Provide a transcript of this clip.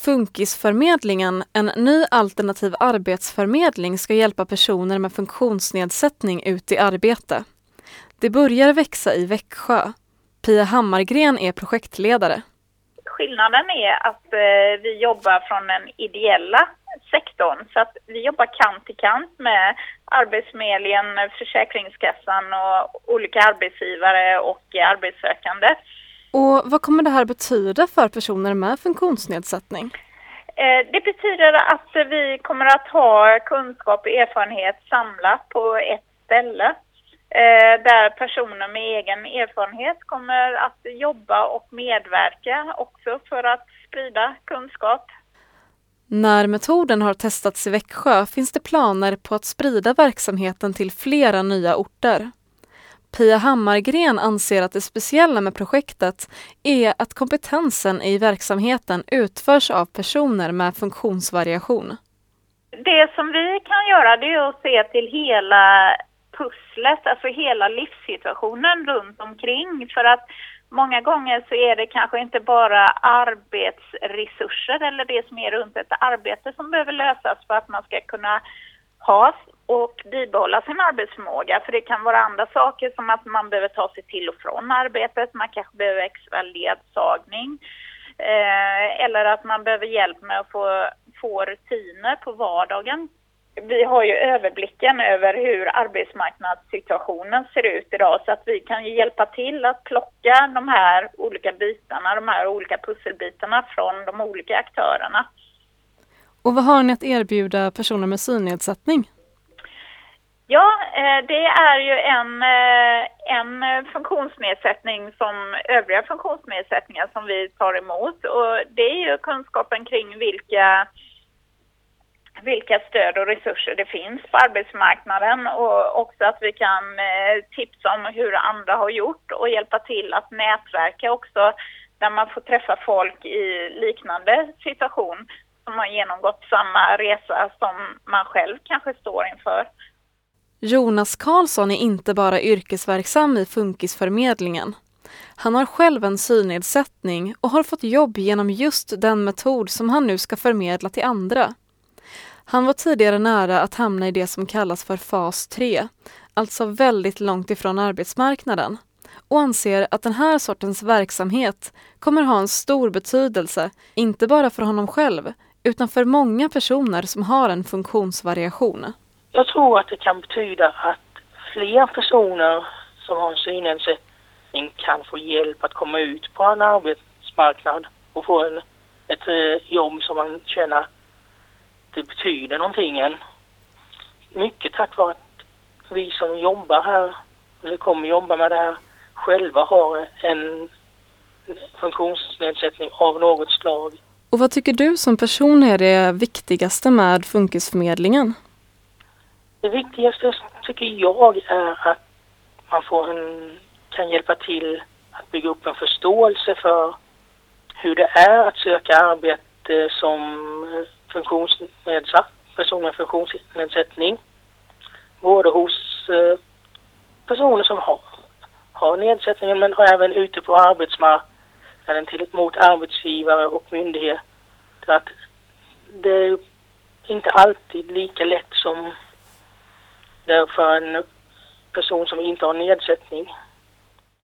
Funkisförmedlingen, en ny alternativ arbetsförmedling, ska hjälpa personer med funktionsnedsättning ut i arbete. Det börjar växa i Växjö. Pia Hammargren är projektledare. Skillnaden är att vi jobbar från den ideella sektorn, så att vi jobbar kant till kant med Arbetsförmedlingen, Försäkringskassan och olika arbetsgivare och arbetssökande. Och vad kommer det här betyda för personer med funktionsnedsättning? Det betyder att vi kommer att ha kunskap och erfarenhet samlat på ett ställe. Där personer med egen erfarenhet kommer att jobba och medverka också för att sprida kunskap. När metoden har testats i Växjö finns det planer på att sprida verksamheten till flera nya orter. Pia Hammargren anser att det speciella med projektet är att kompetensen i verksamheten utförs av personer med funktionsvariation. Det som vi kan göra, det är att se till hela pusslet, alltså hela livssituationen runt omkring. För att många gånger så är det kanske inte bara arbetsresurser eller det som är runt ett arbete som behöver lösas för att man ska kunna ha och bibehålla sin arbetsförmåga. För det kan vara andra saker som att man behöver ta sig till och från arbetet, man kanske behöver extra ledsagning eller att man behöver hjälp med att få rutiner på vardagen. Vi har ju överblicken över hur arbetsmarknadssituationen ser ut idag, så att vi kan ju hjälpa till att plocka de här olika bitarna, de här olika pusselbitarna från de olika aktörerna. Och vad har ni att erbjuda personer med synnedsättning? Ja, det är ju en funktionsnedsättning som övriga funktionsnedsättningar som vi tar emot, och det är ju kunskapen kring vilka stöd och resurser det finns på arbetsmarknaden, och också att vi kan tipsa om hur andra har gjort och hjälpa till att nätverka också, där man får träffa folk i liknande situation som har genomgått samma resa som man själv kanske står inför. Jonas Karlsson är inte bara yrkesverksam i Funkisförmedlingen. Han har själv en synnedsättning och har fått jobb genom just den metod som han nu ska förmedla till andra. Han var tidigare nära att hamna i det som kallas för fas 3, alltså väldigt långt ifrån arbetsmarknaden, och anser att den här sortens verksamhet kommer ha en stor betydelse, inte bara för honom själv, utan för många personer som har en funktionsvariation. Jag tror att det kan betyda att fler personer som har en synnedsättning kan få hjälp att komma ut på en arbetsmarknad och få ett jobb som man känner det betyder någonting än. Mycket tack vare att vi som jobbar här, eller kommer jobba med det här, själva har en funktionsnedsättning av något slag. Och vad tycker du som person är det viktigaste med Funkisförmedlingen? Det viktigaste tycker jag är att man kan hjälpa till att bygga upp en förståelse för hur det är att söka arbete som person med funktionsnedsättning. Både hos personer som har nedsättningen, men även ute på arbetsmarknaden mot arbetsgivare och myndigheter. Att det är inte alltid lika lätt som det är för en person som inte har nedsättning.